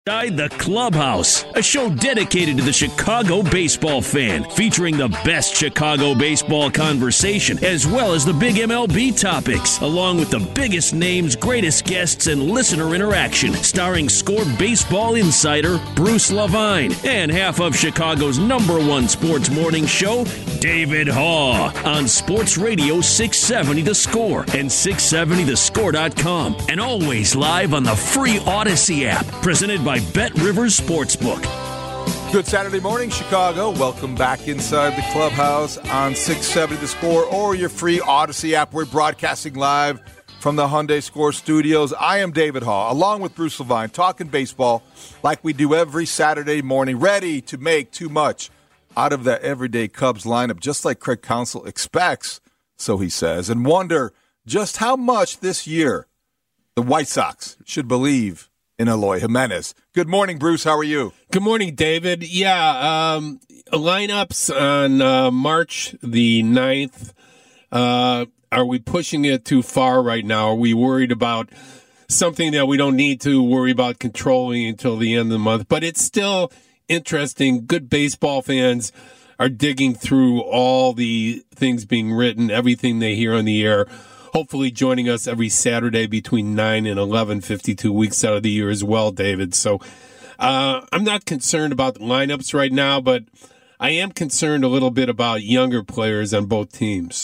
The Clubhouse, a show dedicated to the Chicago baseball fan, featuring the best Chicago baseball conversation, as well as the big MLB topics, along with the biggest names, greatest guests, and listener interaction, starring Score baseball insider Bruce Levine, and half of Chicago's #1 sports morning show, David Haugh, on Sports Radio 670 The Score and 670thescore.com, and always live on the free Odyssey app, presented by Bet Rivers Sportsbook. Good Saturday morning, Chicago. Welcome back inside the Clubhouse on 670 The Score or your free Odyssey app. We're broadcasting live from the Hyundai Score Studios. I am David Haugh, along with Bruce Levine, talking baseball like we do every Saturday morning, ready to make too much out of that everyday Cubs lineup, just like Craig Counsell expects, so he says, and wonder just how much this year the White Sox should believe in Eloy Jimenez. Good morning, Bruce. How are you? Good morning, David. Yeah, lineups on March the 9th. Are we pushing it too far right now? Are we worried about something that we don't need to worry about controlling until the end of the month? But it's still interesting. Good baseball fans are digging through all the things being written, everything they hear on the air. Hopefully joining us every Saturday between 9 and 11, 52 weeks out of the year as well, David. So I'm not concerned about the lineups right now, but I am concerned a little bit about younger players on both teams.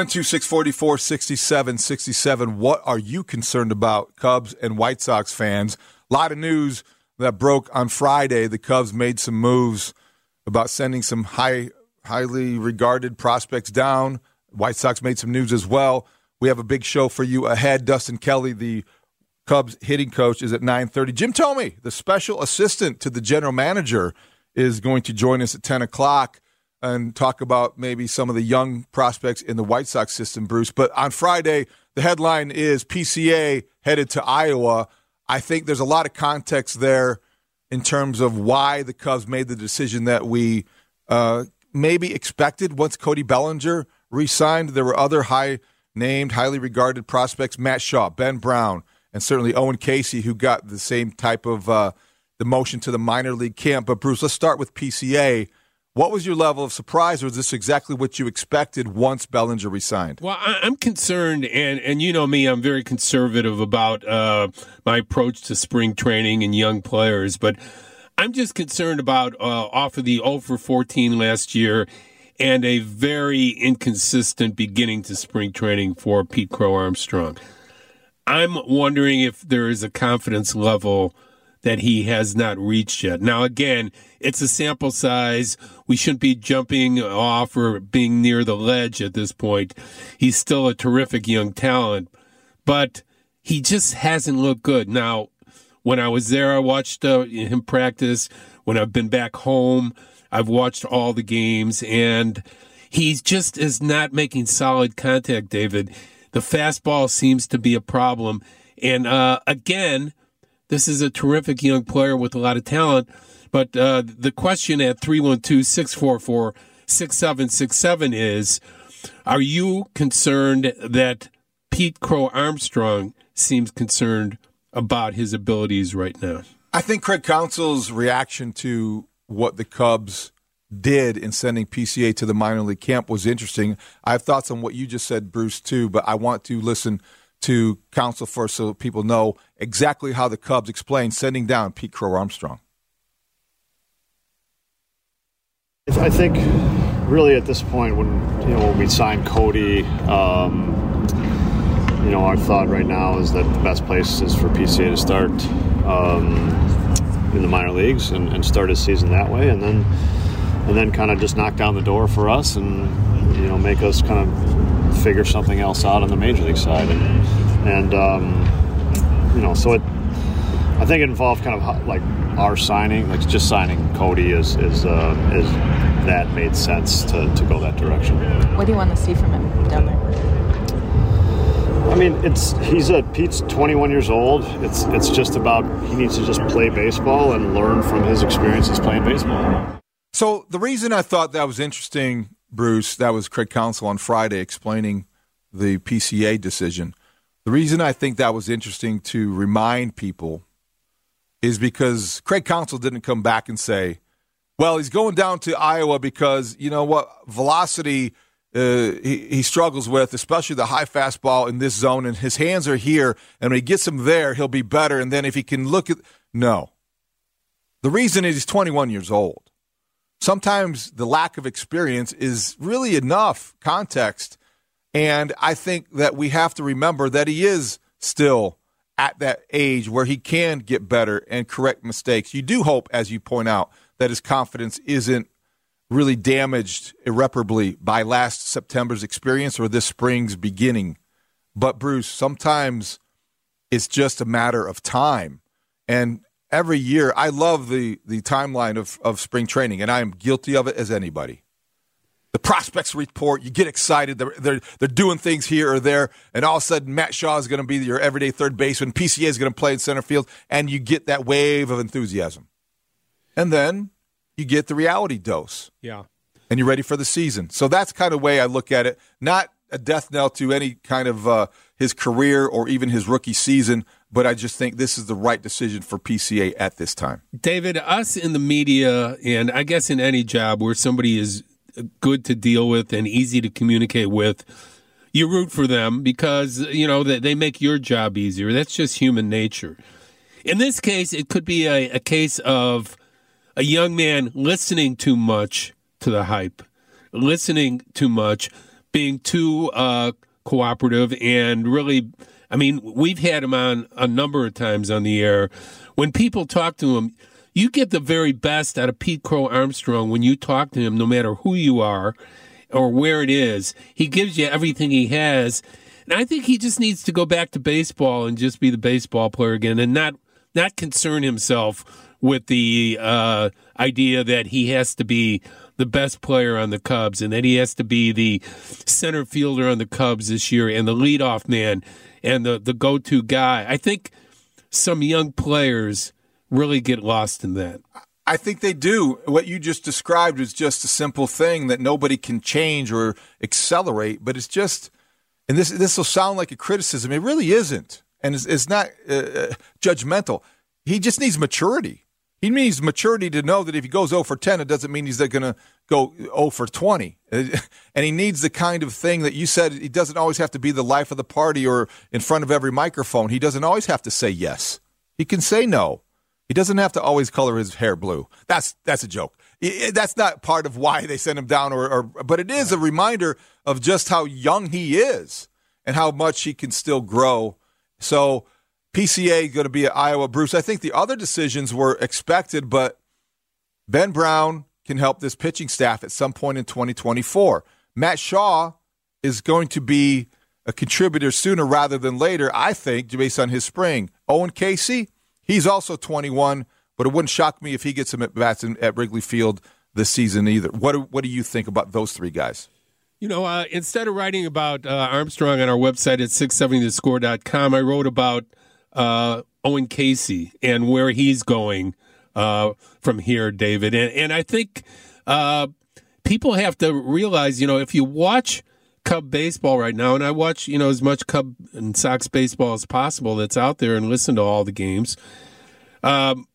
312-644-6767. What are you concerned about, Cubs and White Sox fans? A lot of news that broke on Friday. The Cubs made some moves about sending some highly regarded prospects down. White Sox made some news as well. We have a big show for you ahead. Dustin Kelly, the Cubs hitting coach, is at 9:30. Jim Thome, the special assistant to the general manager, is going to join us at 10 o'clock and talk about maybe some of the young prospects in the White Sox system, Bruce. But on Friday, the headline is PCA headed to Iowa. I think there's a lot of context there in terms of why the Cubs made the decision that we maybe expected once Cody Bellinger re-signed. There were other named, highly regarded prospects, Matt Shaw, Ben Brown, and certainly Owen Casey, who got the same type of demotion to the minor league camp. But, Bruce, let's start with PCA. What was your level of surprise, or was this exactly what you expected once Bellinger resigned? Well, I'm concerned, and you know me, I'm very conservative about my approach to spring training and young players, but I'm just concerned about off of the 0-for-14 last year and a very inconsistent beginning to spring training for Pete Crow Armstrong. I'm wondering if there is a confidence level that he has not reached yet. Now, again, it's a sample size. We shouldn't be jumping off or being near the ledge at this point. He's still a terrific young talent, but he just hasn't looked good. Now, when I was there, I watched him practice. When I've been back home, I've watched all the games, and he just is not making solid contact, David. The fastball seems to be a problem. And again, this is a terrific young player with a lot of talent. But the question at 312-644-6767 is, are you concerned that Pete Crow Armstrong seems concerned about his abilities right now? I think Craig Counsell's reaction to what the Cubs did in sending PCA to the minor league camp was interesting. I have thoughts on what you just said, Bruce, too, but I want to listen to Counsell first so people know exactly how the Cubs explained sending down Pete Crow Armstrong. I think really at this point when we signed Cody, our thought right now is that the best place is for PCA to start in the minor leagues and start his season that way, and then kind of just knock down the door for us and make us kind of figure something else out on the major league side, so I think it involved kind of like our signing, like just signing Cody is that made sense to go that direction. What do you want to see from him down there? I mean, Pete's 21 years old. It's just about he needs to just play baseball and learn from his experiences playing baseball. So the reason I thought that was interesting, Bruce, that was Craig Counsell on Friday explaining the PCA decision. The reason I think that was interesting to remind people is because Craig Counsell didn't come back and say, well, he's going down to Iowa because, you know what, velocity he struggles with, especially the high fastball in this zone, and his hands are here, and when he gets them there, he'll be better, and then if he can look at – no. The reason is he's 21 years old. Sometimes the lack of experience is really enough context, and I think that we have to remember that he is still at that age where he can get better and correct mistakes. You do hope, as you point out, that his confidence isn't really damaged irreparably by last September's experience or this spring's beginning. But, Bruce, sometimes it's just a matter of time. And every year, I love the timeline of spring training, and I am guilty of it as anybody. The prospects report, you get excited, they're doing things here or there, and all of a sudden Matt Shaw is going to be your everyday third baseman, PCA is going to play in center field, and you get that wave of enthusiasm. And then you get the reality dose. Yeah. And you're ready for the season. So that's kind of the way I look at it. Not a death knell to any kind of his career or even his rookie season, but I just think this is the right decision for PCA at this time. David, us in the media, and I guess in any job where somebody is good to deal with and easy to communicate with, you root for them because, you know, they make your job easier. That's just human nature. In this case, it could be a case of a young man listening too much to the hype, listening too much, being too cooperative, and really, I mean, we've had him on a number of times on the air. When people talk to him, you get the very best out of Pete Crow Armstrong when you talk to him, no matter who you are or where it is. He gives you everything he has. And I think he just needs to go back to baseball and just be the baseball player again and not concern himself with the idea that he has to be the best player on the Cubs and that he has to be the center fielder on the Cubs this year and the leadoff man and the go-to guy. I think some young players really get lost in that. I think they do. What you just described is just a simple thing that nobody can change or accelerate, but it's just, and this will sound like a criticism, it really isn't, and it's not judgmental. He just needs maturity. He needs maturity to know that if he goes 0 for 10, it doesn't mean he's going to go 0 for 20. And he needs the kind of thing that you said, he doesn't always have to be the life of the party or in front of every microphone. He doesn't always have to say yes. He can say no. He doesn't have to always color his hair blue. That's a joke. That's not part of why they sent him down, but it is a reminder of just how young he is and how much he can still grow. So PCA going to be at Iowa. Bruce, I think the other decisions were expected, but Ben Brown can help this pitching staff at some point in 2024. Matt Shaw is going to be a contributor sooner rather than later, I think, based on his spring. Owen Casey, he's also 21, but it wouldn't shock me if he gets some at-bats at Wrigley Field this season either. What do you think about those three guys? You know, instead of writing about Armstrong on our website at 670thescore.com, I wrote about Owen Casey and where he's going from here, David. And I think people have to realize, you know, if you watch Cub baseball right now, and I watch, you know, as much Cub and Sox baseball as possible that's out there and listen to all the games, the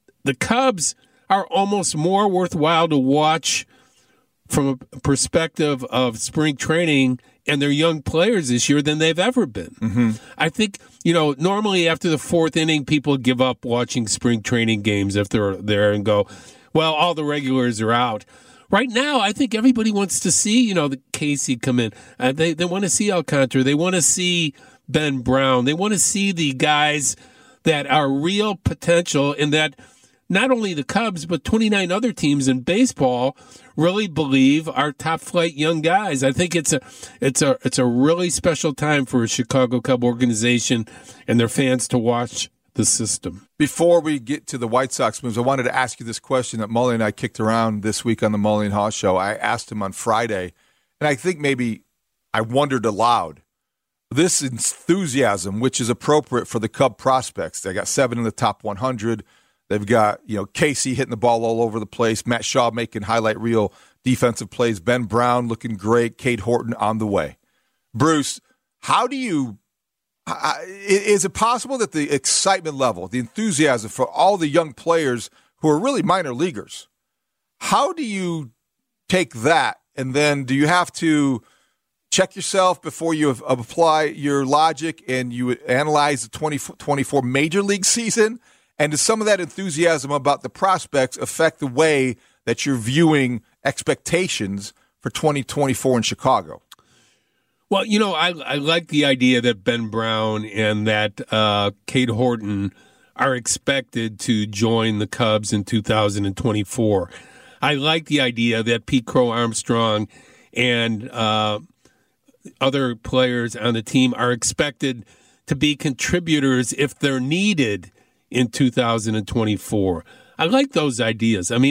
Cubs are almost more worthwhile to watch from a perspective of spring training and their young players this year than they've ever been. Mm-hmm. I think, you know, normally after the fourth inning, people give up watching spring training games if they're there and go, well, all the regulars are out. Right now, I think everybody wants to see, you know, the Casey come in. They want to see Alcantara. They want to see Ben Brown. They want to see the guys that are real potential and that not only the Cubs, but 29 other teams in baseball really believe are top flight young guys. I think it's a really special time for a Chicago Cub organization and their fans to watch the system. Before we get to the White Sox moves, I wanted to ask you this question that Mully and I kicked around this week on the Mully and Haw Show. I asked him on Friday, and I think maybe I wondered aloud. This enthusiasm, which is appropriate for the Cub prospects. They got 7 in the top 100. They've got, you know, Casey hitting the ball all over the place, Matt Shaw making highlight reel defensive plays, Ben Brown looking great, Cade Horton on the way. Bruce, how do you Is it possible that the excitement level, the enthusiasm for all the young players who are really minor leaguers, how do you take that, and then do you have to check yourself before you apply your logic and you analyze the 2024 Major League season? And does some of that enthusiasm about the prospects affect the way that you're viewing expectations for 2024 in Chicago? Well, I like the idea that Ben Brown and that Cade Horton are expected to join the Cubs in 2024. I like the idea that Pete Crow Armstrong and other players on the team are expected to be contributors if they're needed in 2024. I like those ideas. I mean,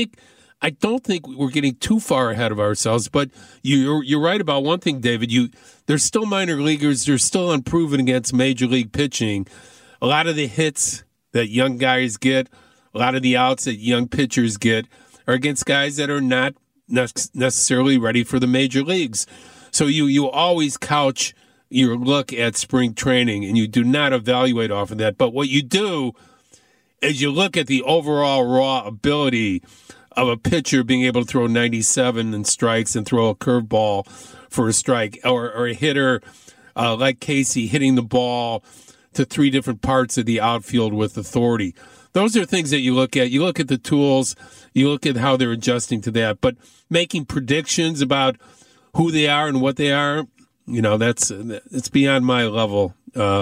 I don't think we're getting too far ahead of ourselves, but you're right about one thing, David. They're still minor leaguers. They're still unproven against major league pitching. A lot of the hits that young guys get, a lot of the outs that young pitchers get are against guys that are not necessarily ready for the major leagues. So you always couch your look at spring training, and you do not evaluate off of that. But what you do is you look at the overall raw ability of a pitcher being able to throw 97 and strikes and throw a curveball for a strike, or a hitter like Casey hitting the ball to three different parts of the outfield with authority. Those are things that you look at. You look at the tools. You look at how they're adjusting to that. But making predictions about who they are and what they are, it's beyond my level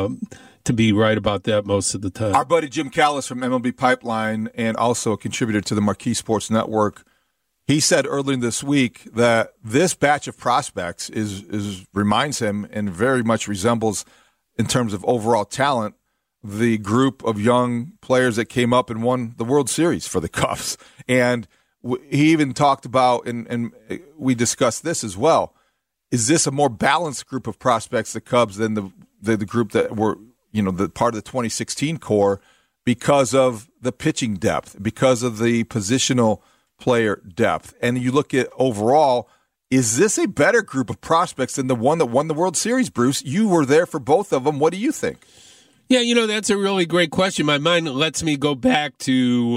to be right about that most of the time. Our buddy Jim Callis from MLB Pipeline and also a contributor to the Marquee Sports Network, he said earlier this week that this batch of prospects reminds him and very much resembles, in terms of overall talent, the group of young players that came up and won the World Series for the Cubs. And he even talked about, and we discussed this as well, is this a more balanced group of prospects, the Cubs, than the group that were, the part of the 2016 core, because of the pitching depth, because of the positional player depth? And you look at overall, is this a better group of prospects than the one that won the World Series, Bruce? You were there for both of them. What do you think? Yeah, that's a really great question. My mind lets me go back to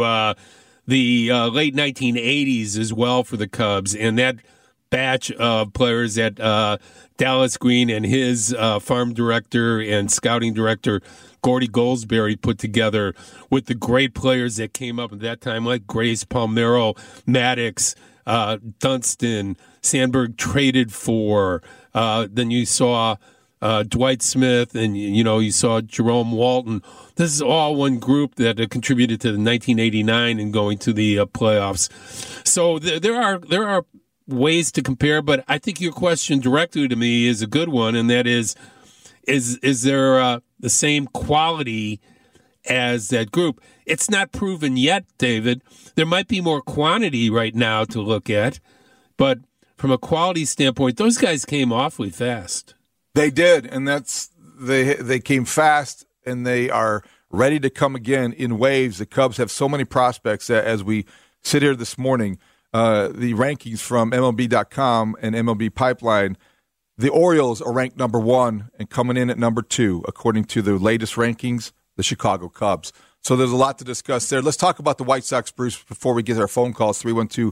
the late 1980s as well for the Cubs, and that batch of players that Dallas Green and his farm director and scouting director Gordy Goldsberry put together, with the great players that came up at that time, like Grace, Palmeiro, Maddox, Dunston, Sandberg traded for. Then you saw Dwight Smith, and you saw Jerome Walton. This is all one group that contributed to the 1989 and going to the playoffs. So there are ways to compare, but I think your question directly to me is a good one, and that is there the same quality as that group? It's not proven yet, David. There might be more quantity right now to look at, but from a quality standpoint, those guys came awfully fast. They did, and they came fast, and they are ready to come again in waves. The Cubs have so many prospects that as we sit here this morning, the rankings from MLB.com and MLB Pipeline, the Orioles are ranked number 1 and coming in at number 2, according to the latest rankings, the Chicago Cubs. So there's a lot to discuss there. Let's talk about the White Sox, Bruce, before we get our phone calls,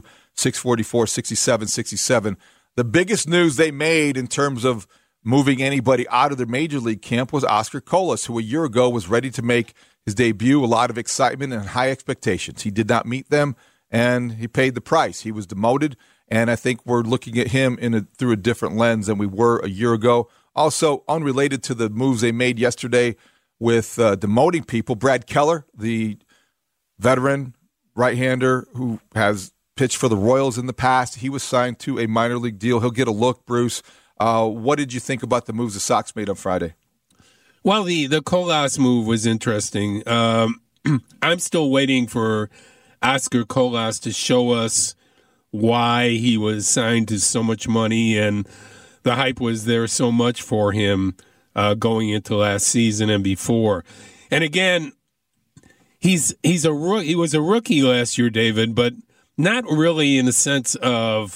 312-644-6767. The biggest news they made in terms of moving anybody out of their major league camp was Oscar Colas, who a year ago was ready to make his debut. A lot of excitement and high expectations. He did not meet them, and he paid the price. He was demoted, and I think we're looking at him through a different lens than we were a year ago. Also, unrelated to the moves they made yesterday with demoting people, Brad Keller, the veteran right-hander who has pitched for the Royals in the past, he was signed to a minor league deal. He'll get a look, Bruce. What did you think about the moves the Sox made on Friday? Well, the Colas move was interesting. I'm still waiting for Oscar Colas to show us why he was signed to so much money, and the hype was there so much for him going into last season and before. And again, he was a rookie last year, David, but not really in the sense of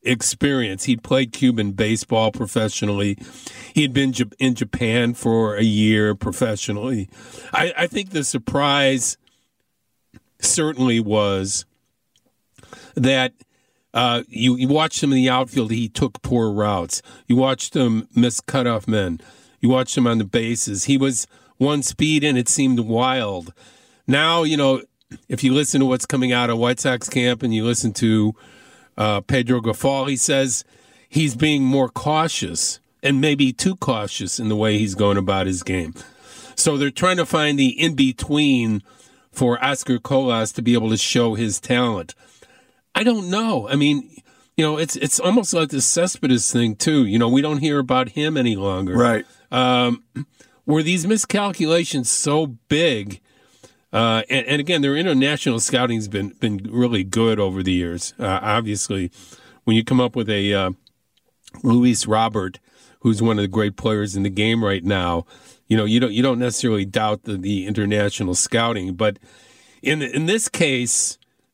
experience. He'd played Cuban baseball professionally. He had been in Japan for a year professionally. I think the surprise certainly was that you watched him in the outfield. He took poor routes. You watched him miss cutoff men. You watched him on the bases. He was one speed, and it seemed wild. Now, if you listen to what's coming out of White Sox camp and you listen to Pedro Grifol, he says he's being more cautious and maybe too cautious in the way he's going about his game. So they're trying to find the in-between for Oscar Colas to be able to show his talent. I don't know. I mean, it's almost like the Cespedes thing, too. We don't hear about him any longer. Right. Were these miscalculations so big? And again, their international scouting's been really good over the years. Obviously, when you come up with a Luis Robert, who's one of the great players in the game right now, you don't necessarily doubt the international scouting. But in this case,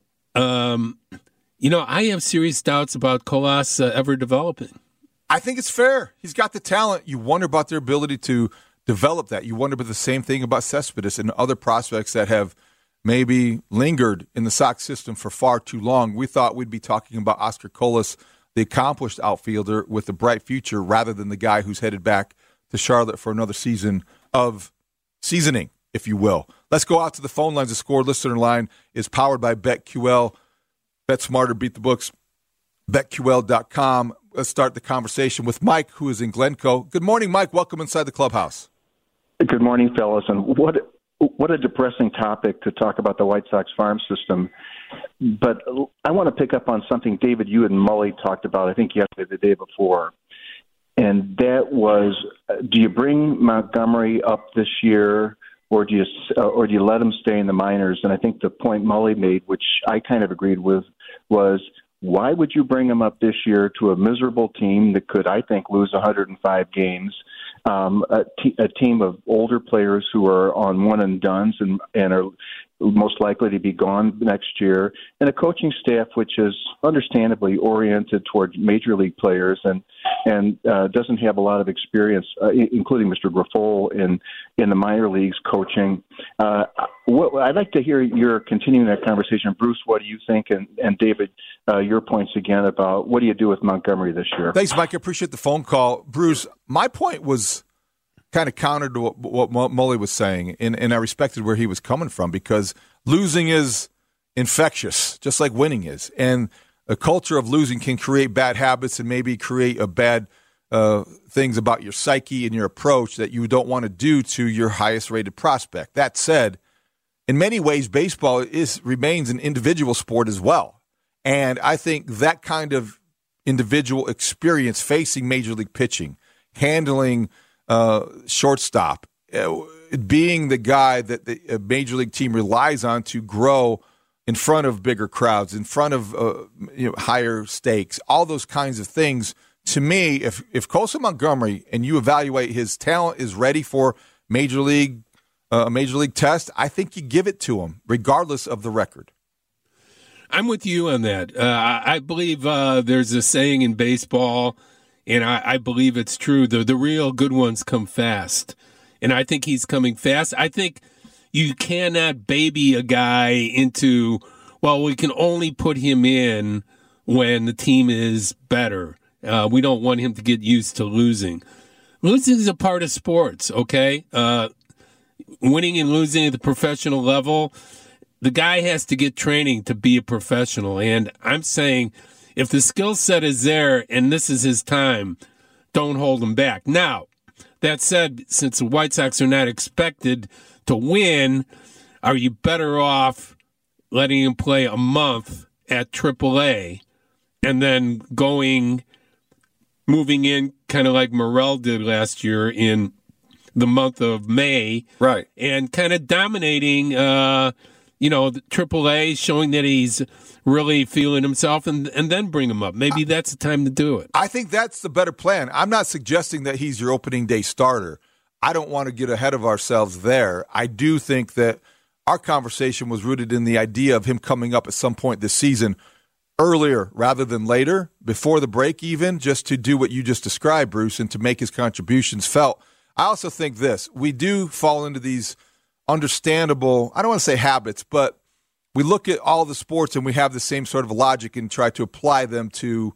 I have serious doubts about Colas ever developing. I think it's fair. He's got the talent. You wonder about their ability to develop that. You wonder about the same thing about Cespedes and other prospects that have maybe lingered in the Sox system for far too long. We thought we'd be talking about Oscar Colas, the accomplished outfielder with a bright future, rather than the guy who's headed back to Charlotte for another season of seasoning, if you will. Let's go out to the phone lines. The Score listener line is powered by BetQL. Bet smarter, beat the books. BetQL.com. Let's start the conversation with Mike, who is in Glencoe. Good morning, Mike. Welcome inside the clubhouse. Good morning, fellas. And what a depressing topic to talk about the White Sox farm system. But I want to pick up on something, David, you and Mully talked about, I think yesterday, the day before. And that was, do you bring Montgomery up this year, or do you let him stay in the minors? And I think the point Mully made, which I kind of agreed with, was why would you bring him up this year to a miserable team that could, I think, lose 105 games, a team of older players who are on one-and-dones and are most likely to be gone next year, and a coaching staff which is understandably oriented towards major league players and doesn't have a lot of experience, including Mr. Grifol in the minor leagues coaching. I'd like to hear your continuing that conversation. Bruce, what do you think? And David, your points again about what do you do with Montgomery this year? Thanks, Mike. I appreciate the phone call. Bruce, my point was kind of counter to what Mully was saying, and I respected where he was coming from, because losing is infectious, just like winning is. And a culture of losing can create bad habits and maybe create a bad things about your psyche and your approach that you don't want to do to your highest-rated prospect. That said, in many ways, baseball remains an individual sport as well. And I think that kind of individual experience facing major league pitching, handling shortstop, being the guy that the major league team relies on to grow in front of bigger crowds, in front of higher stakes, all those kinds of things. To me, if Colson Montgomery, and you evaluate his talent, is ready for a major league test, I think you give it to him, regardless of the record. I'm with you on that. I believe there's a saying in baseball, and I believe it's true. The real good ones come fast. And I think he's coming fast. I think you cannot baby a guy into, well, we can only put him in when the team is better. We don't want him to get used to losing. Losing is a part of sports, okay? Winning and losing at the professional level, the guy has to get training to be a professional. And I'm saying, if the skill set is there and this is his time, don't hold him back. Now, that said, since the White Sox are not expected to win, are you better off letting him play a month at AAA and then moving in kind of like Morel did last year in the month of May, right? And kind of dominating, the AAA, showing that he's really feeling himself, and then bring him up. Maybe that's the time to do it. I think that's the better plan. I'm not suggesting that he's your opening day starter. I don't want to get ahead of ourselves there. I do think that our conversation was rooted in the idea of him coming up at some point this season earlier rather than later, before the break even, just to do what you just described, Bruce, and to make his contributions felt. I also think this. We do fall into these understandable, I don't want to say habits, but we look at all the sports and we have the same sort of logic and try to apply them to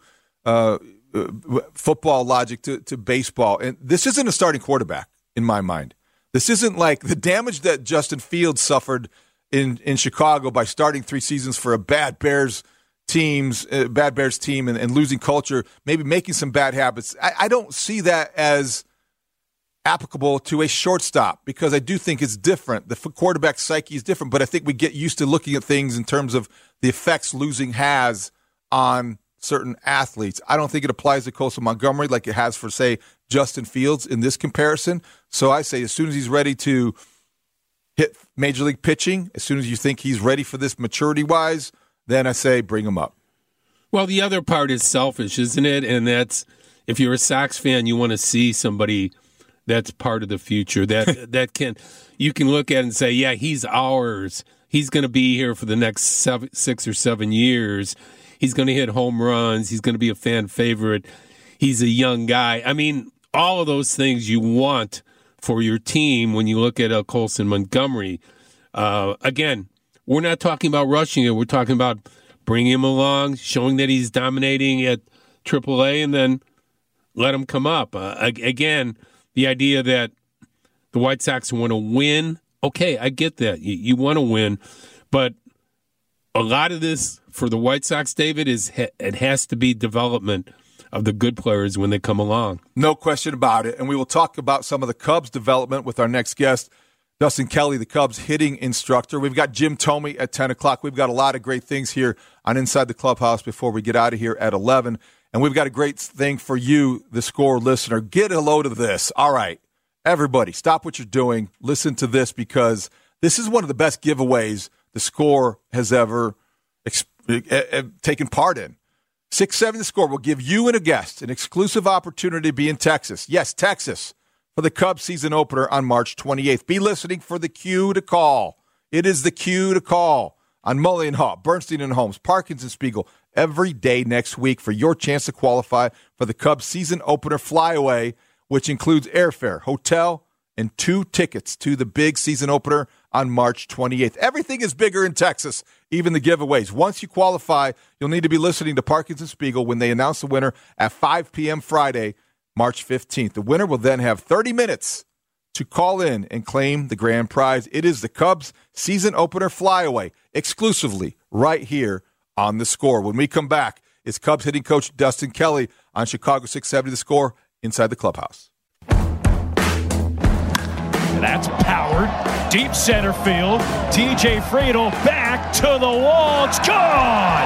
football logic to baseball. And this isn't a starting quarterback in my mind. This isn't like the damage that Justin Fields suffered in Chicago by starting 3 seasons for a bad Bears team and losing culture, maybe making some bad habits. I don't see that as applicable to a shortstop because I do think it's different. The quarterback psyche is different, but I think we get used to looking at things in terms of the effects losing has on certain athletes. I don't think it applies to Colson Montgomery like it has for, say, Justin Fields in this comparison. So I say as soon as he's ready to hit major league pitching, as soon as you think he's ready for this maturity-wise, then I say bring him up. Well, the other part is selfish, isn't it? And that's, if you're a Sox fan, you want to see somebody that's part of the future that you can look at and say, yeah, he's ours. He's going to be here for the next 6 or 7 years. He's going to hit home runs. He's going to be a fan favorite. He's a young guy. I mean, all of those things you want for your team when you look at a Colson Montgomery. Again, we're not talking about rushing it. We're talking about bringing him along, showing that he's dominating at AAA, and then let him come up. Again, the idea that the White Sox want to win, okay, I get that. You want to win, but a lot of this for the White Sox, David, it has to be development of the good players when they come along. No question about it. And we will talk about some of the Cubs development with our next guest, Dustin Kelly, the Cubs hitting instructor. We've got Jim Thome at 10 o'clock. We've got a lot of great things here on Inside the Clubhouse before we get out of here at 11. And we've got a great thing for you, the Score listener. Get a load of this. All right, everybody, stop what you're doing. Listen to this because this is one of the best giveaways the Score has ever taken part in. 6-7 The Score will give you and a guest an exclusive opportunity to be in Texas. Yes, Texas, for the Cubs season opener on March 28th. Be listening for the cue to call. It is the cue to call on Mully and Haw, Bernstein and Holmes, Parkins and Spiegel every day next week for your chance to qualify for the Cubs season opener flyaway, which includes airfare, hotel, and 2 tickets to the big season opener on March 28th. Everything is bigger in Texas, even the giveaways. Once you qualify, you'll need to be listening to Parkins and Spiegel when they announce the winner at 5 p.m. Friday, March 15th. The winner will then have 30 minutes to call in and claim the grand prize. It is the Cubs season opener flyaway, exclusively right here on The Score. When we come back, it's Cubs hitting coach Dustin Kelly on Chicago 670 The Score inside the clubhouse. That's powered. Deep center field. TJ Friedl back to the wall. It's gone!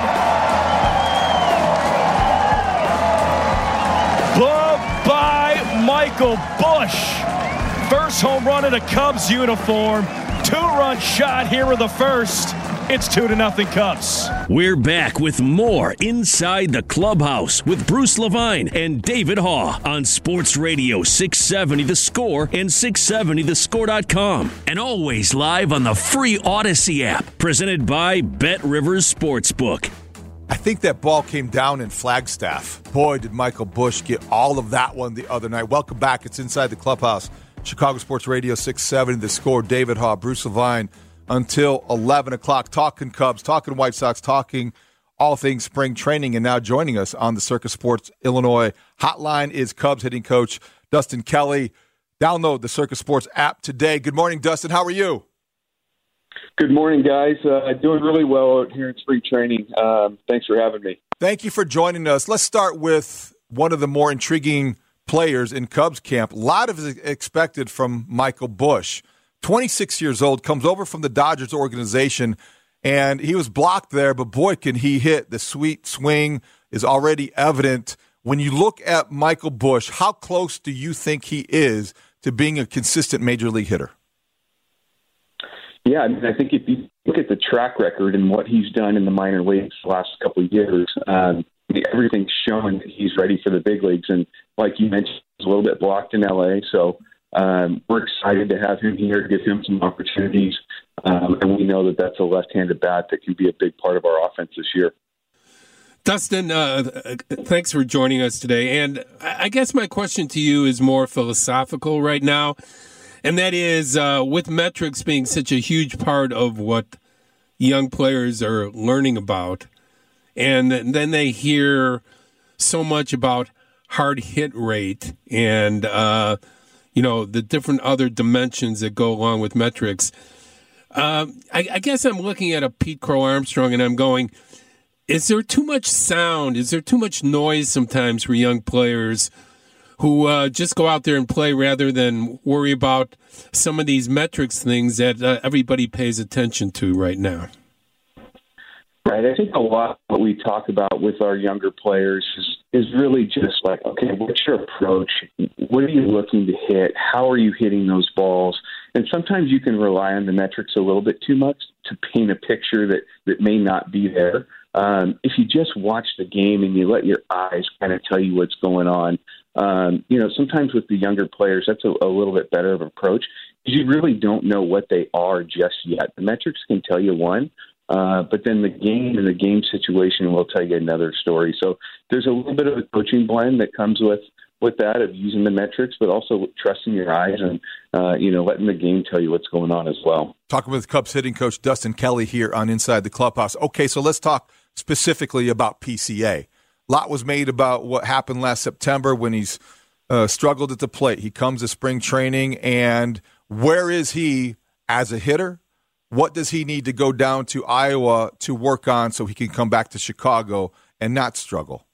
Glove by Michael Busch. First home run in a Cubs uniform. 2-run shot here in the first. It's 2-0 Cubs. We're back with more Inside the Clubhouse with Bruce Levine and David Haw on Sports Radio 670 The Score and 670thescore.com. And always live on the free Odyssey app, presented by Bet Rivers Sportsbook. I think that ball came down in Flagstaff. Boy, did Michael Busch get all of that one the other night. Welcome back. It's Inside the Clubhouse. Chicago Sports Radio 670 The Score. David Haw, Bruce Levine. Until 11 o'clock, talking Cubs, talking White Sox, talking all things spring training. And now joining us on the Circus Sports Illinois hotline is Cubs hitting coach Dustin Kelly. Download the Circus Sports app today. Good morning, Dustin. How are you? Good morning, guys. Doing really well out here in spring training. Thanks for having me. Thank you for joining us. Let's start with one of the more intriguing players in Cubs camp. A lot of it expected from Michael Busch. 26 years old, comes over from the Dodgers organization, and he was blocked there, but boy, can he hit. The sweet swing is already evident. When you look at Michael Busch, how close do you think he is to being a consistent major league hitter? Yeah, I mean, I think if you look at the track record and what he's done in the minor leagues the last couple of years, everything's showing that he's ready for the big leagues. And like you mentioned, he's a little bit blocked in L.A., so we're excited to have him here, give him some opportunities, and we know that that's a left-handed bat that can be a big part of our offense this year. Dustin, thanks for joining us today. And I guess my question to you is more philosophical right now. And that is, with metrics being such a huge part of what young players are learning about, and then they hear so much about hard hit rate and, the different other dimensions that go along with metrics. I guess I'm looking at a Pete Crow Armstrong and I'm going, is there too much sound? Is there too much noise sometimes for young players who just go out there and play rather than worry about some of these metrics things that everybody pays attention to right now? Right. I think a lot of what we talk about with our younger players is really just like, okay, what's your approach? What are you looking to hit? How are you hitting those balls? And sometimes you can rely on the metrics a little bit too much to paint a picture that may not be there. If you just watch the game and you let your eyes kind of tell you what's going on, sometimes with the younger players, that's a little bit better of an approach because you really don't know what they are just yet. The metrics can tell you one, but then the game and the game situation will tell you another story. So there's a little bit of a coaching blend that comes with that of using the metrics, but also trusting your eyes and, letting the game tell you what's going on as well. Talking with Cubs hitting coach Dustin Kelly here on Inside the Clubhouse. Okay, so let's talk specifically about PCA. A lot was made about what happened last September when he's struggled at the plate. He comes to spring training, and where is he as a hitter? What does he need to go down to Iowa to work on so he can come back to Chicago and not struggle?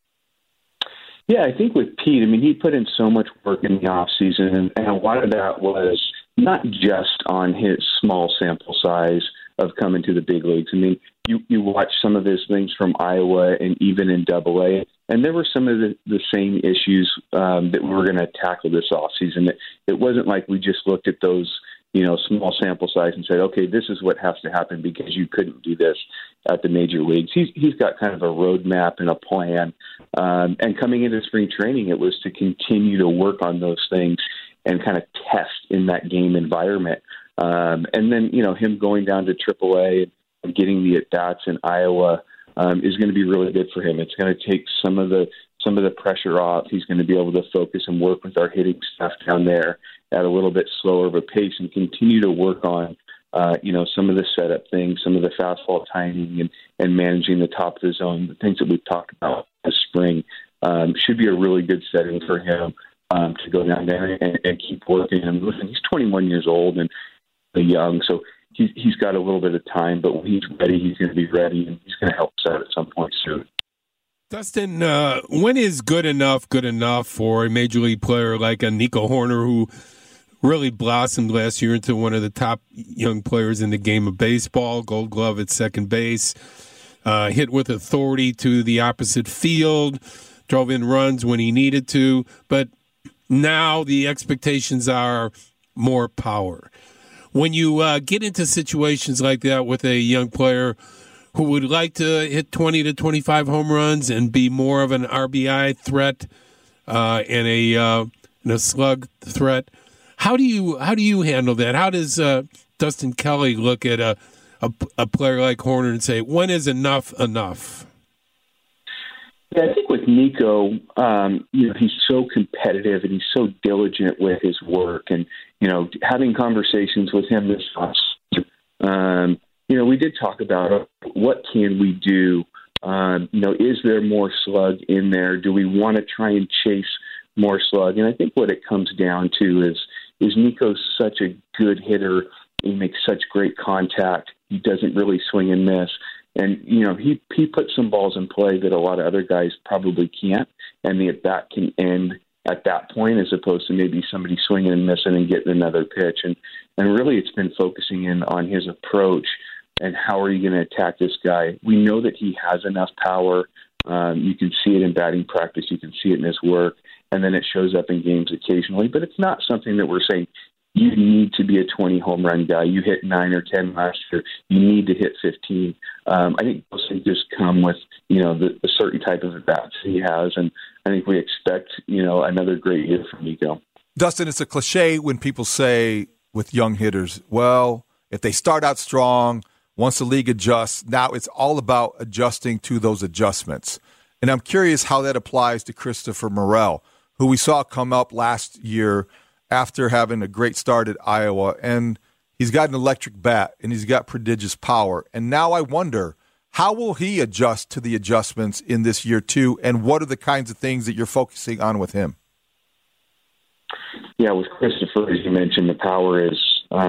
Yeah, I think with Pete, he put in so much work in the offseason, and a lot of that was not just on his small sample size of coming to the big leagues. You watch some of his things from Iowa and even in AA, and there were some of the same issues that we were going to tackle this offseason. It wasn't like we just looked at those small sample size and said, okay, this is what has to happen because you couldn't do this at the major leagues. He's got kind of a roadmap and a plan. And coming into spring training, it was to continue to work on those things and kind of test in that game environment. And then, him going down to AAA and getting the at-bats in Iowa is going to be really good for him. It's going to take some of the pressure off. He's going to be able to focus and work with our hitting staff down there at a little bit slower of a pace and continue to work on, some of the setup things, some of the fastball timing and managing the top of the zone, the things that we've talked about this spring. Should be a really good setting for him to go down there and keep working. And listen, he's 21 years old and young, so he's got a little bit of time, but when he's ready, he's going to be ready, and he's going to help us out at some point soon. Dustin, when is good enough for a major league player like a Nico Hoerner, who really blossomed last year into one of the top young players in the game of baseball, Gold Glove at second base, hit with authority to the opposite field, drove in runs when he needed to, but now the expectations are more power. When you get into situations like that with a young player who would like to hit 20 to 25 home runs and be more of an RBI threat and a slug threat, how do you handle that? How does Dustin Kelly look at a player like Hoerner and say, when is enough? Yeah, I think with Nico, he's so competitive and he's so diligent with his work, and having conversations with him this last, we did talk about what can we do. Is there more slug in there? Do we want to try and chase more slug? And I think what it comes down to is Nico's such a good hitter. He makes such great contact. He doesn't really swing and miss. And, he puts some balls in play that a lot of other guys probably can't, and the at-bat can end at that point as opposed to maybe somebody swinging and missing and getting another pitch. And really it's been focusing in on his approach and how are you going to attack this guy. We know that he has enough power. You can see it in batting practice. You can see it in his work. And then it shows up in games occasionally. But it's not something that we're saying, you need to be a 20 home run guy. You hit 9 or 10 last year. You need to hit 15. I think those things just come with, the certain type of at-bats he has. And I think we expect, another great year from Nico. Dustin, it's a cliche when people say with young hitters, well, if they start out strong, once the league adjusts, now it's all about adjusting to those adjustments. And I'm curious how that applies to Christopher Morel, who we saw come up last year after having a great start at Iowa. And he's got an electric bat, and he's got prodigious power. And now I wonder, how will he adjust to the adjustments in this year, too? And what are the kinds of things that you're focusing on with him? Yeah, with Christopher, as you mentioned, the power is,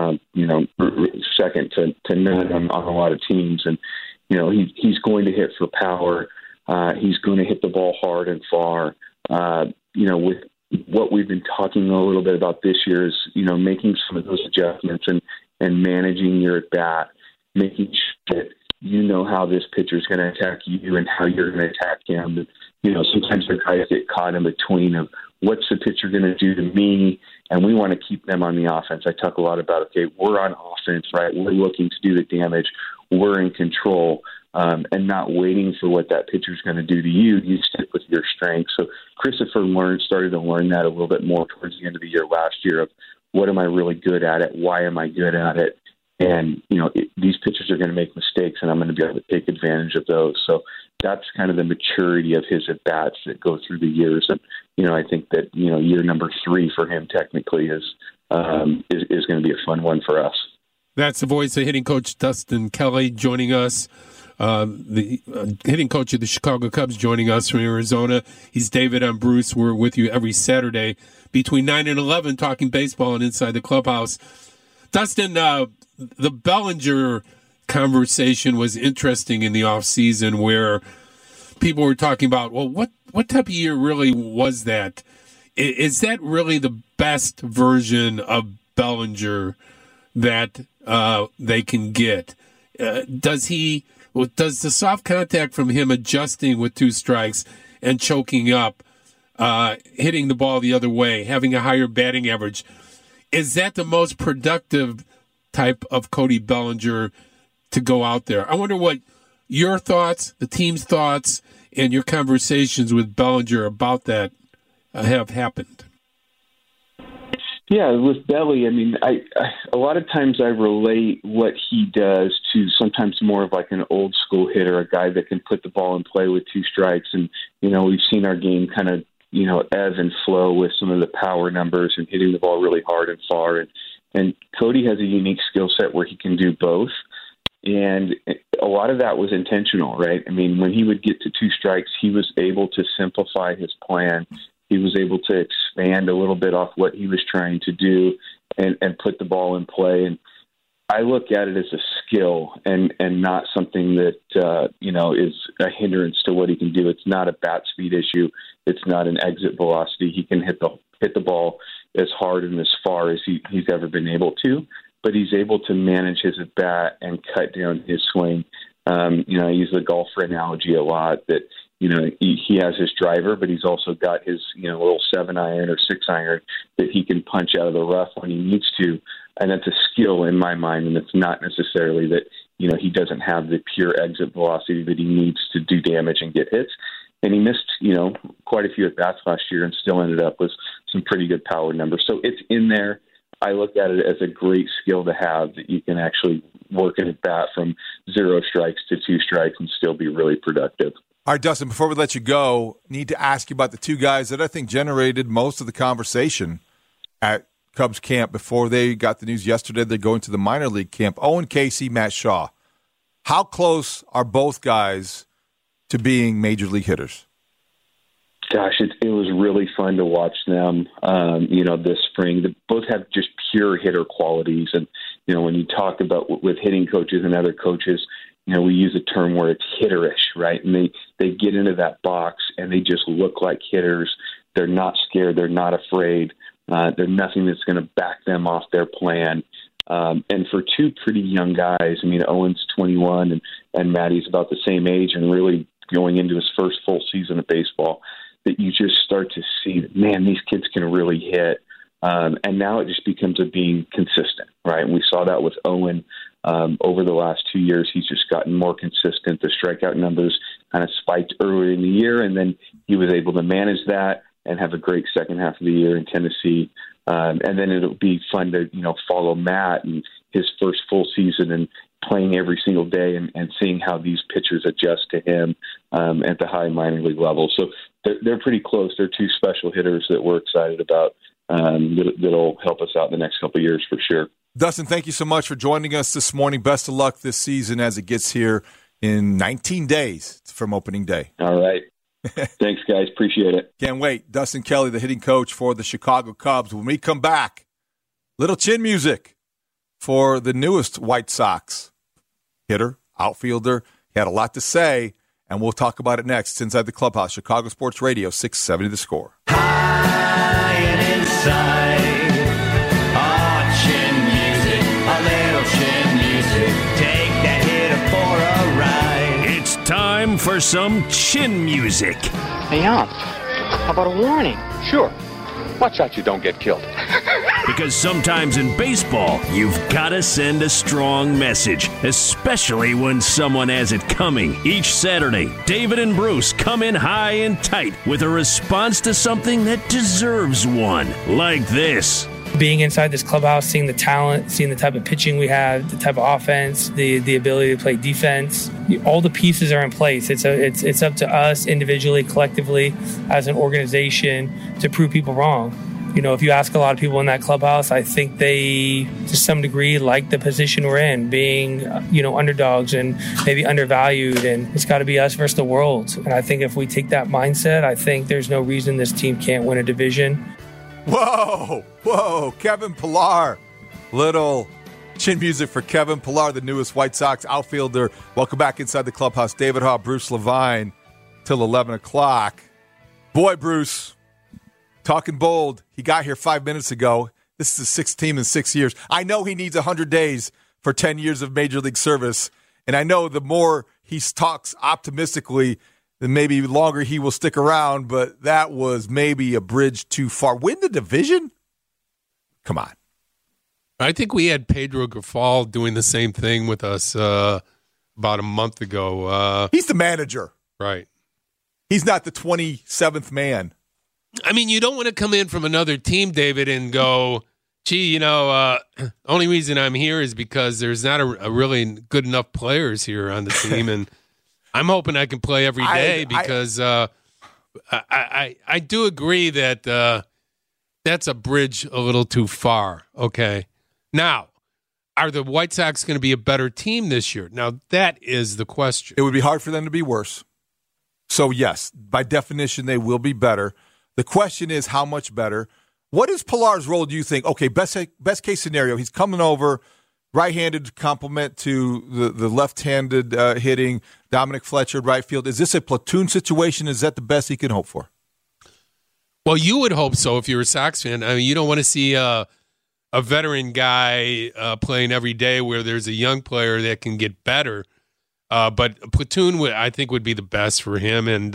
second to none on a lot of teams. And, he's going to hit for power. He's going to hit the ball hard and far. With what we've been talking a little bit about this year is, making some of those adjustments and managing your at-bat, making sure that you know how this pitcher is going to attack you and how you're going to attack him. Sometimes the guys get caught in between of what's the pitcher going to do to me, and we want to keep them on the offense. I talk a lot about, okay, we're on offense, right? We're looking to do the damage. We're in control, and not waiting for what that pitcher is going to do to you. You stick with your strengths. So Christopher started to learn that a little bit more towards the end of the year last year of what am I really good at it? Why am I good at it? And, these pitchers are going to make mistakes, and I'm going to be able to take advantage of those. So that's kind of the maturity of his at-bats that go through the years. And, I think that, year number 3 for him technically is going to be a fun one for us. That's the voice of hitting coach Dustin Kelly joining us. The hitting coach of the Chicago Cubs joining us from Arizona. He's David. I'm Bruce. We're with you every Saturday between 9 and 11 talking baseball and Inside the Clubhouse. Dustin, the Bellinger conversation was interesting in the offseason where people were talking about, well, what type of year really was that? Is that really the best version of Bellinger that they can get? Does the soft contact from him adjusting with 2 strikes and choking up, hitting the ball the other way, having a higher batting average, is that the most productive type of Cody Bellinger to go out there? I wonder what your thoughts, the team's thoughts, and your conversations with Bellinger about that have happened. Yeah, with Belly, I mean, I a lot of times I relate what he does to sometimes more of like an old school hitter, a guy that can put the ball in play with 2 strikes. And, we've seen our game kind of, ebb and flow with some of the power numbers and hitting the ball really hard and far. And Cody has a unique skill set where he can do both. And a lot of that was intentional, right? I mean, when he would get to 2 strikes, he was able to simplify his plan. He was able to expand a little bit off what he was trying to do and put the ball in play. And I look at it as a skill and not something that, is a hindrance to what he can do. It's not a bat speed issue. It's not an exit velocity. He can hit the ball as hard and as far as he's ever been able to, but he's able to manage his at bat and cut down his swing. I use the golfer analogy a lot that, he has his driver, but he's also got his, little 7-iron or 6-iron that he can punch out of the rough when he needs to. And that's a skill in my mind. And it's not necessarily that, he doesn't have the pure exit velocity that he needs to do damage and get hits. And he missed, quite a few at-bats last year and still ended up with some pretty good power numbers. So it's in there. I look at it as a great skill to have that you can actually work an at-bat from 0 strikes to 2 strikes and still be really productive. All right, Dustin, before we let you go, need to ask you about the 2 guys that I think generated most of the conversation at Cubs camp before they got the news yesterday they're going to the minor league camp. Owen Casey, Matt Shaw. How close are both guys to being major league hitters? Gosh, it was really fun to watch them, this spring. They both have just pure hitter qualities. And, when you talk about with hitting coaches and other coaches, we use a term where it's hitterish, right? And they get into that box and they just look like hitters. They're not scared. They're not afraid. There's nothing that's going to back them off their plan. And for 2 pretty young guys, I mean, Owen's 21 and Matty's about the same age and really going into his first full season of baseball, that you just start to see that, man, these kids can really hit. And now it just becomes a being consistent, right? And we saw that with Owen over the last 2 years. He's just gotten more consistent. The strikeout numbers kind of spiked earlier in the year, and then he was able to manage that and have a great second half of the year in Tennessee. And then it'll be fun to, follow Matt and his first full season and playing every single day and seeing how these pitchers adjust to him at the high minor league level. So they're pretty close. They're two special hitters that we're excited about that'll help us out in the next couple of years for sure. Dustin, thank you so much for joining us this morning. Best of luck this season as it gets here in 19 days from opening day. All right. Thanks, guys. Appreciate it. Can't wait. Dustin Kelly, the hitting coach for the Chicago Cubs. When we come back, little chin music for the newest White Sox hitter, outfielder. He had a lot to say, and we'll talk about it next. It's Inside the Clubhouse, Chicago Sports Radio, 670 The Score. High and inside. Time for some chin music. Hey, Al, how about a warning? Sure. Watch out you don't get killed. Because sometimes in baseball, you've got to send a strong message, especially when someone has it coming. Each Saturday, David and Bruce come in high and tight with a response to something that deserves one, like this. Being inside this clubhouse, seeing the talent, seeing the type of pitching we have, the type of offense, the ability to play defense, all the pieces are in place. It's up to us individually, collectively, as an organization to prove people wrong. You know, if you ask a lot of people in that clubhouse, I think they, to some degree, like the position we're in, being, underdogs and maybe undervalued, and it's got to be us versus the world. And I think if we take that mindset, I think there's no reason this team can't win a division. Whoa, Kevin Pillar. Little chin music for Kevin Pillar, the newest White Sox outfielder. Welcome back inside the clubhouse. David Haugh, Bruce Levine, till 11 o'clock. Boy, Bruce, talking bold. He got here 5 minutes ago. This is his sixth team in 6 years. I know he needs 100 days for 10 years of Major League service. And I know the more he talks optimistically, then maybe longer he will stick around, but that was maybe a bridge too far. Win the division? Come on. I think we had Pedro Grifol doing the same thing with us about a month ago. He's the manager. Right. He's not the 27th man. I mean, you don't want to come in from another team, David, and go, gee, only reason I'm here is because there's not a really good enough players here on the team, and I'm hoping I can play every day because I do agree that that's a bridge a little too far. Okay. Now, are the White Sox going to be a better team this year? Now, that is the question. It would be hard for them to be worse. So, yes, by definition, they will be better. The question is how much better. What is Pillar's role, do you think? Okay, best case scenario, he's coming over, right-handed complement to the left-handed hitting, Dominic Fletcher, right field. Is this a platoon situation? Is that the best he can hope for? Well, you would hope so if you're a Sox fan. I mean, you don't want to see a veteran guy playing every day where there's a young player that can get better. But a platoon, I think, would be the best for him and,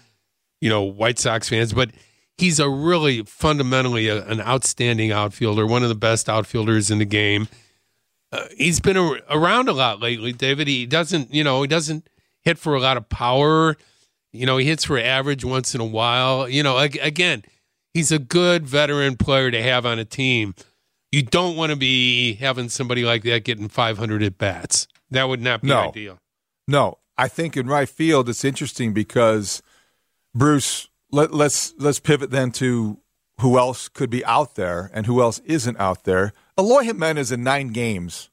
White Sox fans. But he's a really fundamentally an outstanding outfielder, one of the best outfielders in the game. He's been around a lot lately, David. He doesn't hit for a lot of power. He hits for average once in a while. Again, he's a good veteran player to have on a team. You don't want to be having somebody like that getting 500 at-bats. That would not be ideal. No, I think in right field it's interesting because, Bruce, let's pivot then to who else could be out there and who else isn't out there. Eloy Jimenez in 9 games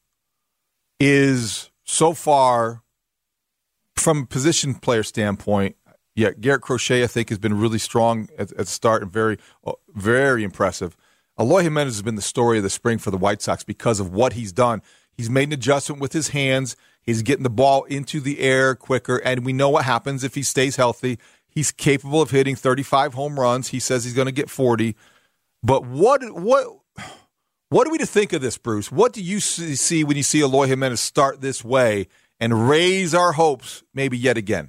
is so far, from a position player standpoint, Garrett Crochet, I think, has been really strong at the start and very, very impressive. Eloy Jimenez has been the story of the spring for the White Sox because of what he's done. He's made an adjustment with his hands. He's getting the ball into the air quicker, and we know what happens if he stays healthy. He's capable of hitting 35 home runs. He says he's going to get 40. But what are we to think of this, Bruce? What do you see when you see Eloy Jimenez start this way and raise our hopes maybe yet again?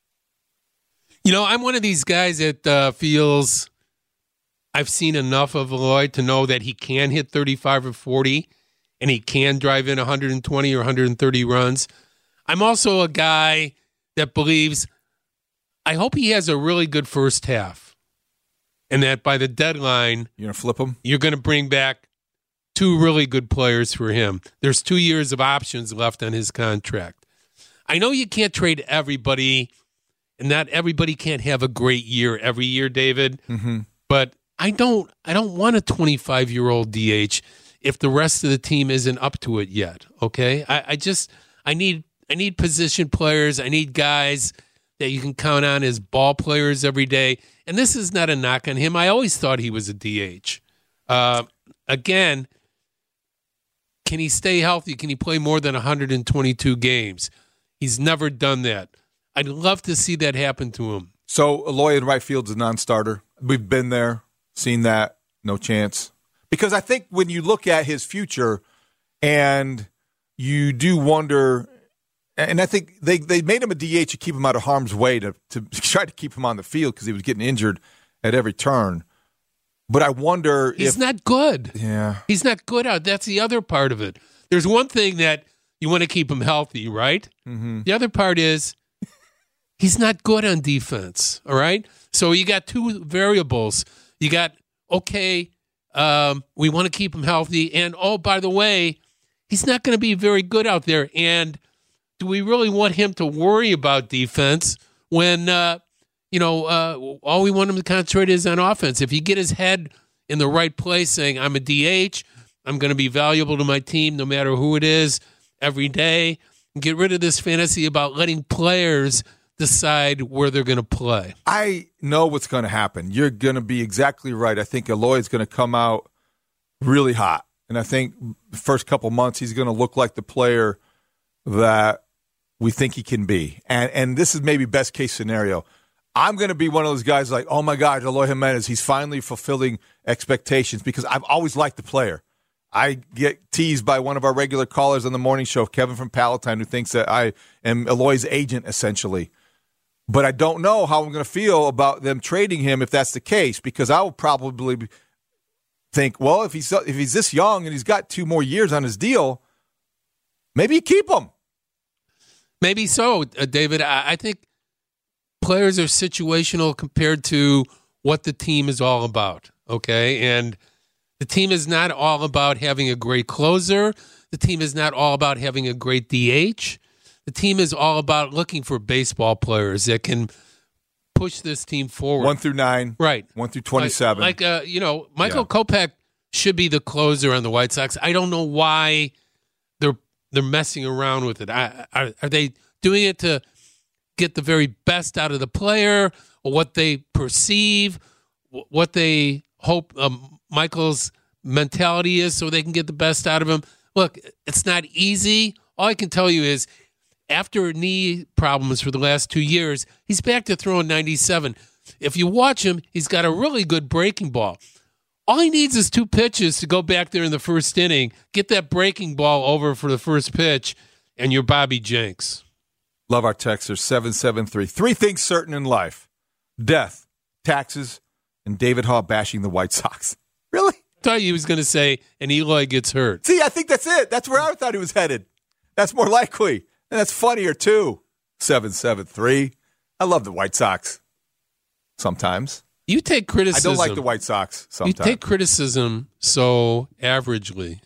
I'm one of these guys that feels I've seen enough of Eloy to know that he can hit 35 or 40 and he can drive in 120 or 130 runs. I'm also a guy that believes I hope he has a really good first half and that by the deadline, you're going to flip him? You're going to bring back two really good players for him. There's 2 years of options left on his contract. I know you can't trade everybody, and not everybody can't have a great year every year, David. Mm-hmm. But I don't want a 25-year-old DH if the rest of the team isn't up to it yet. Okay, I need position players. I need guys that you can count on as ball players every day. And this is not a knock on him. I always thought he was a DH. Again, can he stay healthy? Can he play more than 122 games? He's never done that. I'd love to see that happen to him. So Eloy in right field's a non-starter. We've been there, seen that. No chance. Because I think when you look at his future and you do wonder, and I think they made him a DH to keep him out of harm's way, to try to keep him on the field because he was getting injured at every turn. But I wonder if he's not good. Yeah. He's not good out. That's the other part of it. There's one thing that you want to keep him healthy, right? Mm-hmm. The other part is he's not good on defense, all right? So you got two variables. You got, okay, we want to keep him healthy, and, oh, by the way, he's not going to be very good out there. And do we really want him to worry about defense when all we want him to concentrate is on offense? If you get his head in the right place saying, I'm a DH, I'm going to be valuable to my team no matter who it is every day, and get rid of this fantasy about letting players decide where they're going to play. I know what's going to happen. You're going to be exactly right. I think Eloy's going to come out really hot. And I think the first couple months he's going to look like the player that we think he can be. And this is maybe best case scenario. I'm going to be one of those guys like, oh, my God, Eloy Jimenez, he's finally fulfilling expectations because I've always liked the player. I get teased by one of our regular callers on the morning show, Kevin from Palatine, who thinks that I am Eloy's agent, essentially. But I don't know how I'm going to feel about them trading him if that's the case, because I will probably think, well, if he's this young and he's got 2 more years on his deal, maybe you keep him. Maybe so, David. I think players are situational compared to what the team is all about, okay? And the team is not all about having a great closer. The team is not all about having a great DH. The team is all about looking for baseball players that can push this team forward. 1 through 9. Right. 1 through 27. Michael Kopech should be the closer on the White Sox. I don't know why they're messing around with it. Are they doing it to get the very best out of the player, or what they perceive, what they hope Michael's mentality is so they can get the best out of him? Look, it's not easy. All I can tell you is after knee problems for the last 2 years, he's back to throwing 97. If you watch him, he's got a really good breaking ball. All he needs is 2 pitches to go back there in the first inning, get that breaking ball over for the first pitch, and you're Bobby Jenks. Love our texters, 773. 3 things certain in life: death, taxes, and David Haw bashing the White Sox. Really? I thought he was going to say, and Eloy gets hurt. See, I think that's it. That's where I thought he was headed. That's more likely. And that's funnier, too. 773. I love the White Sox. Sometimes. You take criticism. I don't like the White Sox sometimes. You take criticism so averagely.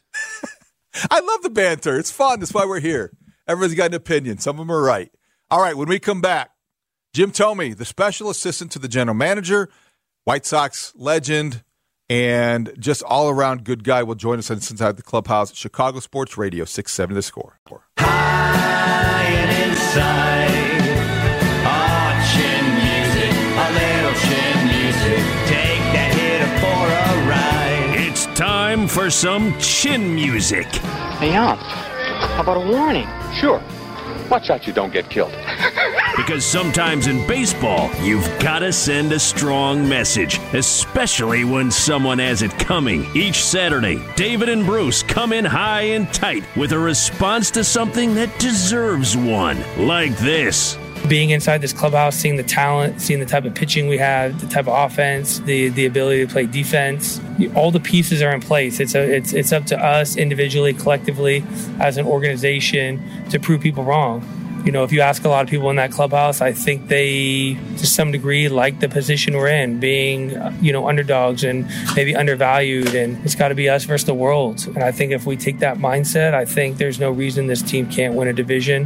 I love the banter. It's fun. That's why we're here. Everyone's got an opinion. Some of them are right. All right, when we come back, Jim Thome, the special assistant to the general manager, White Sox legend, and just all-around good guy, will join us inside the clubhouse. Chicago Sports Radio, 670 The Score. High and inside, chin music, a little chin music. Take that hitter for a ride. It's time for some chin music. Hey, Ump, how about a warning? Sure. Watch out you don't get killed. Because sometimes in baseball, you've got to send a strong message, especially when someone has it coming. Each Saturday, David and Bruce come in high and tight with a response to something that deserves one, like this. Being inside this clubhouse, seeing the talent, seeing the type of pitching we have, the type of offense, the ability to play defense, all the pieces are in place. It's up to us individually, collectively, as an organization, to prove people wrong. If you ask a lot of people in that clubhouse, I think they, to some degree, like the position we're in, being, underdogs and maybe undervalued, and it's got to be us versus the world. And I think if we take that mindset, I think there's no reason this team can't win a division.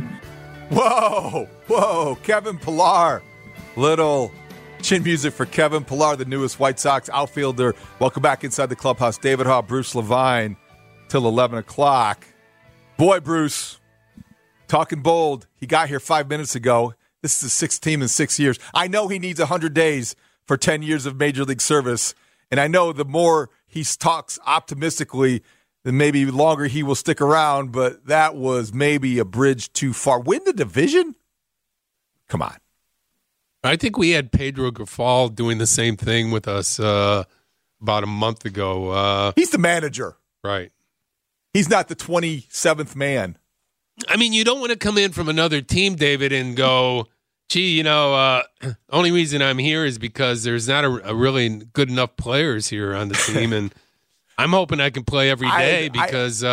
Whoa, Kevin Pillar. Little chin music for Kevin Pillar, the newest White Sox outfielder. Welcome back inside the clubhouse. David Haugh, Bruce Levine, till 11 o'clock. Boy, Bruce, talking bold. He got here 5 minutes ago. This is his sixth team in 6 years. I know he needs 100 days for 10 years of Major League service. And I know the more he talks optimistically, then maybe longer he will stick around. But that was maybe a bridge too far. Win the division? Come on. I think we had Pedro Grifal doing the same thing with us about a month ago. He's the manager. Right. He's not the 27th man. I mean, you don't want to come in from another team, David, and go, gee, only reason I'm here is because there's not a really good enough players here on the team, and I'm hoping I can play every day because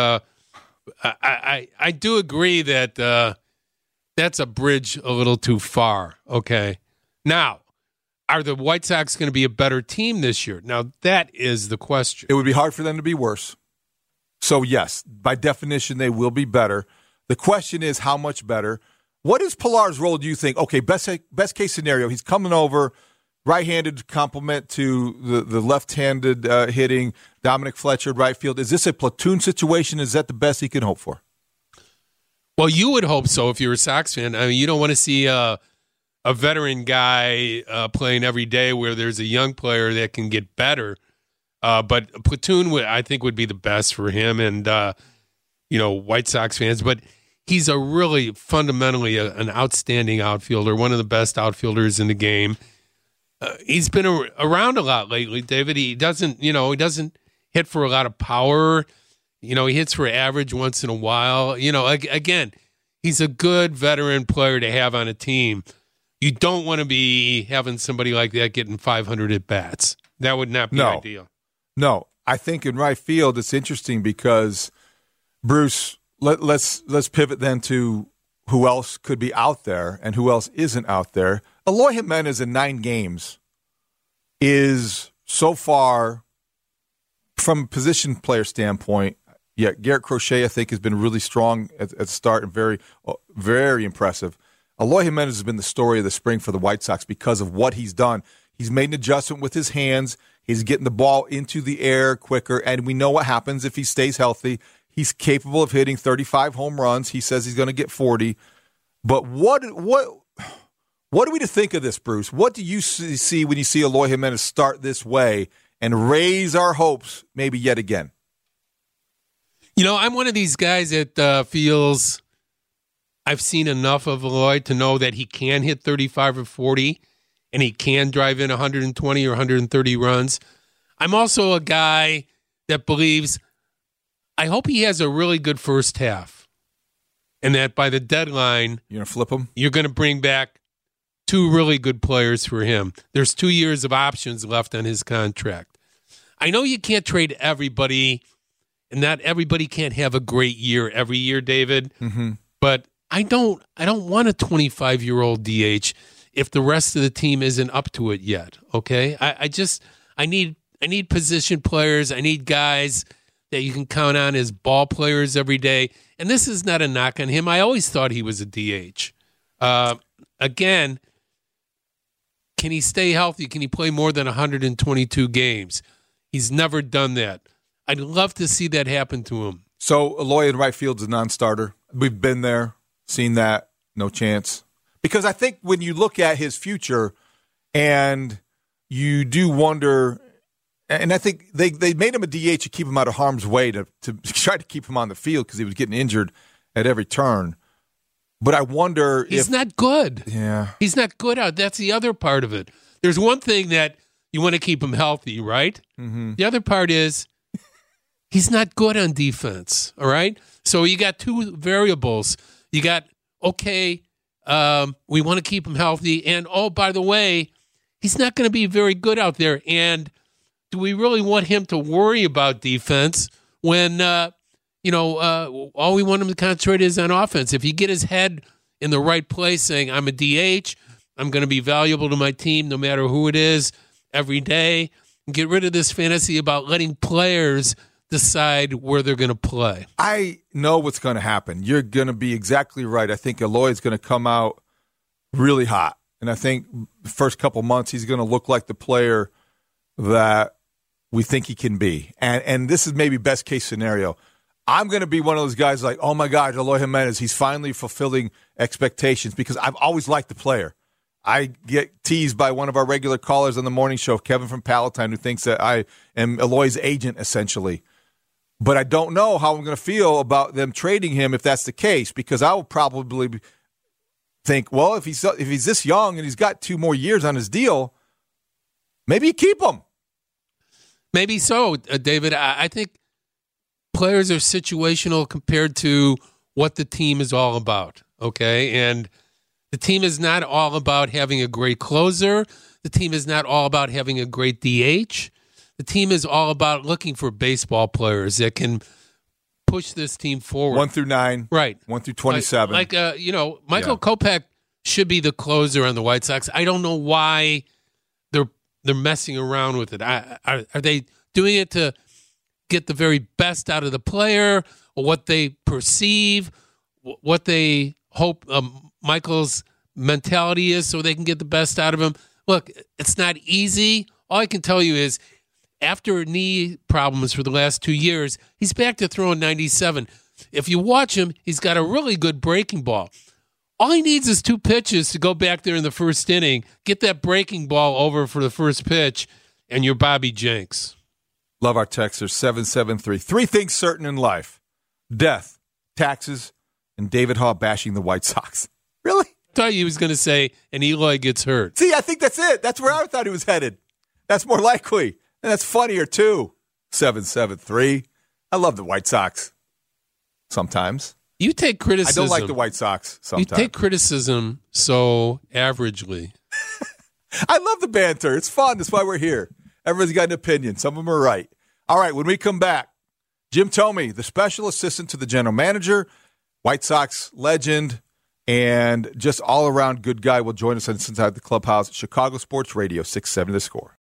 I do agree that that's a bridge a little too far, okay? Now, are the White Sox going to be a better team this year? Now, that is the question. It would be hard for them to be worse. So, yes, by definition, they will be better. The question is how much better. What is Pillar's role, do you think? Okay, best case scenario, he's coming over, right-handed complement to the left-handed hitting, Dominic Fletcher, right field. Is this a platoon situation? Is that the best he can hope for? Well, you would hope so if you're a Sox fan. I mean, you don't want to see a veteran guy playing every day where there's a young player that can get better. But a platoon, I think, would be the best for him and, White Sox fans. But he's a really fundamentally an outstanding outfielder, one of the best outfielders in the game. He's been around a lot lately, David. He doesn't hit for a lot of power. He hits for average once in a while. Again, he's a good veteran player to have on a team. You don't want to be having somebody like that getting 500 at-bats. That would not be ideal. No, I think in right field it's interesting because, Bruce, let's pivot then to who else could be out there and who else isn't out there. Eloy Jimenez in 9 games is so far, from a position player standpoint, Garrett Crochet, I think, has been really strong at the start and very, very impressive. Eloy Jimenez has been the story of the spring for the White Sox because of what he's done. He's made an adjustment with his hands. He's getting the ball into the air quicker, and we know what happens if he stays healthy. He's capable of hitting 35 home runs. He says he's going to get 40. But what are we to think of this, Bruce? What do you see when you see Eloy Jimenez start this way and raise our hopes maybe yet again? I'm one of these guys that feels I've seen enough of Eloy to know that he can hit 35 or 40 and he can drive in 120 or 130 runs. I'm also a guy that believes I hope he has a really good first half and that by the deadline, you're going to flip him? You're going to bring back 2 really good players for him. There's 2 years of options left on his contract. I know you can't trade everybody, and not everybody can't have a great year every year, David. Mm-hmm. But I don't want a 25-year-old DH if the rest of the team isn't up to it yet. Okay, I need position players. I need guys that you can count on as ball players every day. And this is not a knock on him. I always thought he was a DH. Again, can he stay healthy? Can he play more than 122 games? He's never done that. I'd love to see that happen to him. So Eloy in right field's a non-starter. We've been there, seen that. No chance. Because I think when you look at his future and you do wonder, and I think they made him a DH to keep him out of harm's way, to try to keep him on the field because he was getting injured at every turn. But I wonder He's not good. Yeah. He's not good out. That's the other part of it. There's one thing that you want to keep him healthy, right? Mm-hmm. The other part is he's not good on defense, all right? So you got 2 variables. You got, we want to keep him healthy, and, by the way, he's not going to be very good out there. And do we really want him to worry about defense when, all we want him to concentrate is on offense? If you get his head, in the right place saying, I'm a DH, I'm going to be valuable to my team no matter who it is every day. And get rid of this fantasy about letting players decide where they're going to play. I know what's going to happen. You're going to be exactly right. I think Eloy's going to come out really hot. And I think the first couple months he's going to look like the player that we think he can be. And this is maybe best case scenario. I'm going to be one of those guys like, oh, my God, Eloy Jimenez, he's finally fulfilling expectations because I've always liked the player. I get teased by one of our regular callers on the morning show, Kevin from Palatine, who thinks that I am Eloy's agent, essentially. But I don't know how I'm going to feel about them trading him if that's the case, because I will probably think, well, if he's this young and he's got 2 more years on his deal, maybe you keep him. Maybe so, David. I think players are situational compared to what the team is all about, okay? And the team is not all about having a great closer. The team is not all about having a great DH. The team is all about looking for baseball players that can push this team forward. 1 through 9. Right. 1 through 27. Michael Kopech should be the closer on the White Sox. I don't know why they're messing around with it. Are they doing it to get the very best out of the player, or what they perceive, what they hope Michael's mentality is so they can get the best out of him? Look, it's not easy. All I can tell you is after knee problems for the last 2 years, he's back to throwing 97. If you watch him, he's got a really good breaking ball. All he needs is 2 pitches to go back there in the first inning, get that breaking ball over for the first pitch, and you're Bobby Jenks. Love our texters, 773. 3 things certain in life: death, taxes, and David Haugh bashing the White Sox. Really? I thought he was going to say, and Eloy gets hurt. See, I think that's it. That's where I thought he was headed. That's more likely. And that's funnier, too. 773. I love the White Sox sometimes. You take criticism. I don't like the White Sox sometimes. You take criticism so averagely. I love the banter. It's fun. That's why we're here. Everybody's got an opinion. Some of them are right. All right, when we come back, Jim Thome, the special assistant to the general manager, White Sox legend, and just all-around good guy, will join us inside the clubhouse at Chicago Sports Radio 670 The Score.